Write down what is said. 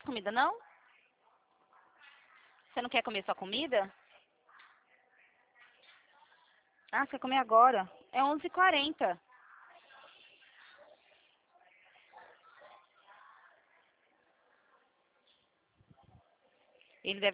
comida, não? Você não quer comer sua comida? Ah, você quer comer agora? É 11h40. Ele deve